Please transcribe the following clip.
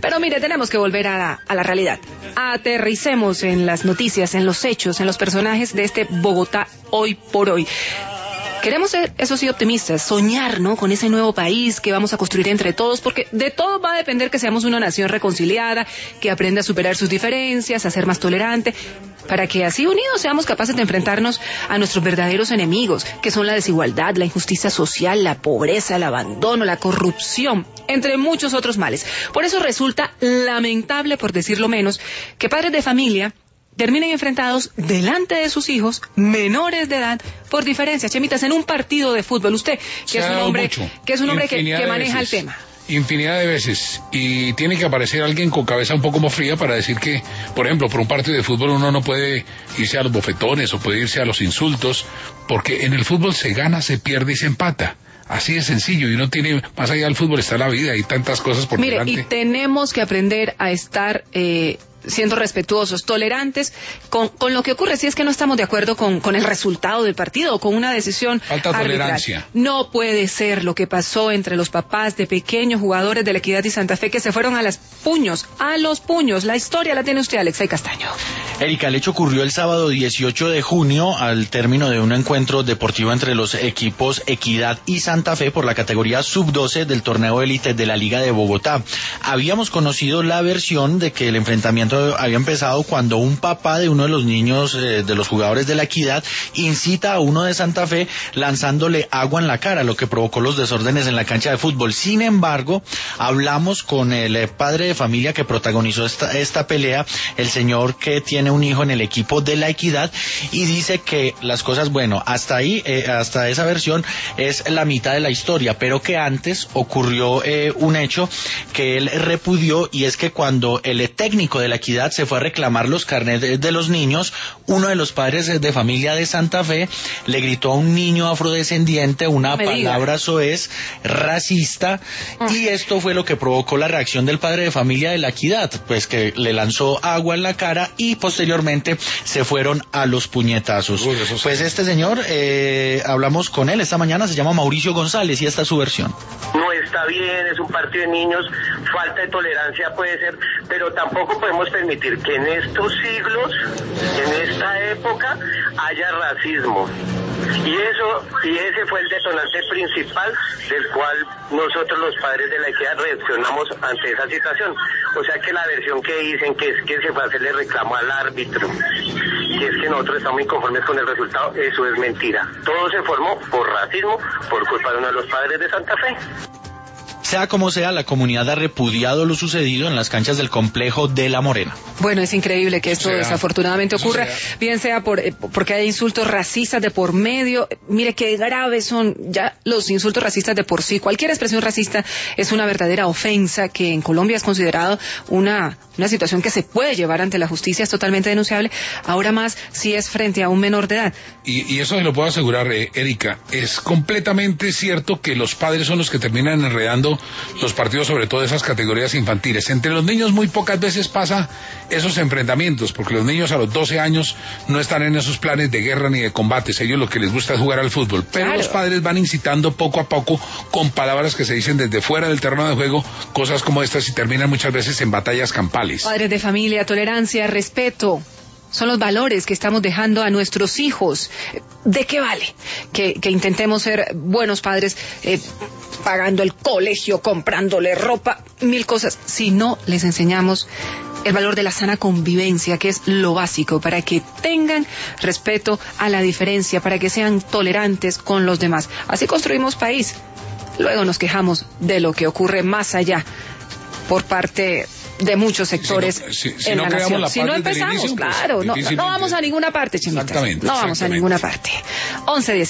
Pero mire, tenemos que volver a la realidad. Aterricemos en las noticias, en los hechos, en los personajes de este Bogotá hoy por hoy. Queremos ser, eso sí, optimistas, soñar, ¿no?, con ese nuevo país que vamos a construir entre todos, porque de todo va a depender que seamos una nación reconciliada, que aprenda a superar sus diferencias, a ser más tolerante, para que así unidos seamos capaces de enfrentarnos a nuestros verdaderos enemigos, que son la desigualdad, la injusticia social, la pobreza, el abandono, la corrupción, entre muchos otros males. Por eso resulta lamentable, por decirlo menos, que padres de familia terminen enfrentados delante de sus hijos menores de edad por diferencias. Chemitas, en un partido de fútbol, usted, que es un hombre que maneja el tema. Infinidad de veces, y tiene que aparecer alguien con cabeza un poco más fría para decir que, por ejemplo, por un partido de fútbol uno no puede irse a los bofetones o puede irse a los insultos, porque en el fútbol se gana, se pierde y se empata. Así de sencillo, y uno tiene, más allá del fútbol está la vida y tantas cosas por delante. Mire, y tenemos que aprender a estar siendo respetuosos, tolerantes con lo que ocurre si es que no estamos de acuerdo con el resultado del partido o con una decisión Falta tolerancia. No puede ser lo que pasó entre los papás de pequeños jugadores de La Equidad y Santa Fe que se fueron a los puños. La historia la tiene usted, Alexei Castaño. Erika, el hecho ocurrió el sábado 18 de junio al término de un encuentro deportivo entre los equipos Equidad y Santa Fe por la categoría sub-12 del torneo élite de la Liga de Bogotá. Habíamos conocido la versión de que el enfrentamiento había empezado cuando un papá de uno de los niños de los jugadores de La Equidad incita a uno de Santa Fe lanzándole agua en la cara, lo que provocó los desórdenes en la cancha de fútbol. Sin embargo, hablamos con el padre de familia que protagonizó esta pelea, el señor que tiene un hijo en el equipo de La Equidad, y dice que las cosas, bueno, hasta ahí, hasta esa versión es la mitad de la historia, pero que antes ocurrió un hecho que él repudió, y es que cuando el técnico de La Equidad se fue a reclamar los carnets de los niños, uno de los padres de familia de Santa Fe le gritó a un niño afrodescendiente una palabra soez racista, y esto fue lo que provocó la reacción del padre de familia de La Equidad, pues que le lanzó agua en la cara y posteriormente se fueron a los puñetazos. Pues este señor, hablamos con él esta mañana, se llama Mauricio González, y esta es su versión. No está bien, es un partido de niños, falta de tolerancia puede ser, pero tampoco podemos permitir que en estos siglos, en esta época, haya racismo. Y ese fue el detonante principal del cual nosotros los padres de La Equidad reaccionamos ante esa situación. O sea que la versión que dicen que es que se va a hacerle reclamo al árbitro, que es que nosotros estamos inconformes con el resultado, eso es mentira. Todo se formó por racismo, por culpa de uno de los padres de Santa Fe. Sea como sea, la comunidad ha repudiado lo sucedido en las canchas del complejo de La Morena. Bueno, es increíble que esto desafortunadamente ocurra, bien sea porque hay insultos racistas de por medio. Mire qué graves son ya los insultos racistas de por sí. Cualquier expresión racista es una verdadera ofensa que en Colombia es considerado una situación que se puede llevar ante la justicia, es totalmente denunciable. Ahora más si es frente a un menor de edad. Y eso se lo puedo asegurar, Erika, es completamente cierto que los padres son los que terminan enredando los partidos, sobre todo de esas categorías infantiles. Entre los niños muy pocas veces pasa esos enfrentamientos, porque los niños a los 12 años no están en esos planes de guerra ni de combates. Ellos lo que les gusta es jugar al fútbol, pero los padres van incitando poco a poco con palabras que se dicen desde fuera del terreno de juego, cosas como estas, y terminan muchas veces en batallas campales. Padres de familia, tolerancia, respeto, son los valores que estamos dejando a nuestros hijos. ¿De qué vale que intentemos ser buenos padres, pagando el colegio, comprándole ropa, mil cosas, si no les enseñamos el valor de la sana convivencia, que es lo básico, para que tengan respeto a la diferencia, para que sean tolerantes con los demás? Así construimos país. Luego nos quejamos de lo que ocurre más allá por parte de muchos sectores en la nación. Si no empezamos, claro, no vamos a ninguna parte, chimitas. No vamos a ninguna parte. 11:10.